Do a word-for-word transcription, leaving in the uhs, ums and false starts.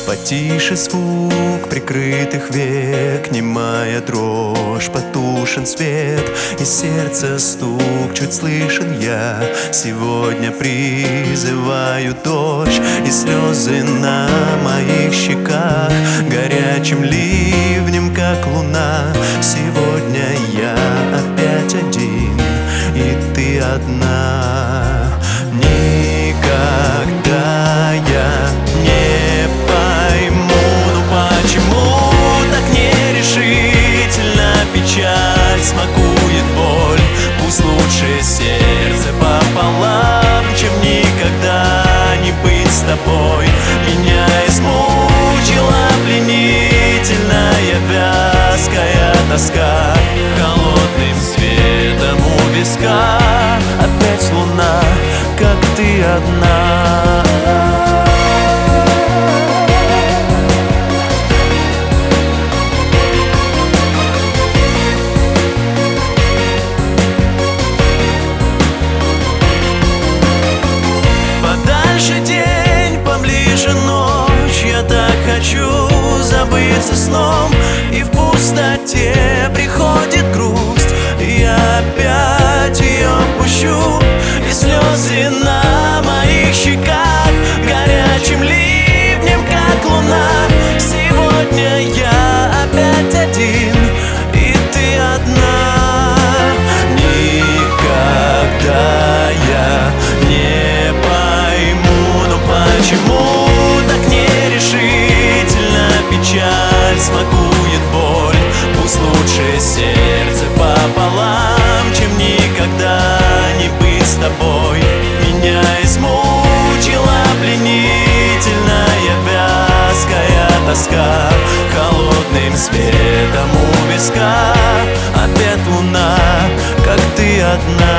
Потише звук прикрытых век, немая дрожь, потушен свет, и сердце стук чуть слышен я. Сегодня призываю дождь, и слезы на моих щеках горячим ливнем, как луна. Сегодня я опять один, и ты одна. Никогда я не пойму, ну почему так нерешительно печаль смакует боль. Пусть лучше сердце пополам, чем никогда не быть с тобой. Меня измучила пленительная вязкая тоска. Холодным светом у виска опять луна, как ты одна. Подальше день, поближе ночь, я так хочу забыться сном. И в пустоте приходит грусть, и я опять ее пущу. И слезы на моих щеках горячим ливнем, как луна. Сегодня я опять один, и ты одна. Никогда я не пойму, ну почему так нерешительно печаль смакует боль. Пусть лучше сердце пополам, чем никогда не быть с тобой. Меня измучила пленительная вязкая тоска. Холодным светом у виска опять луна, как ты одна.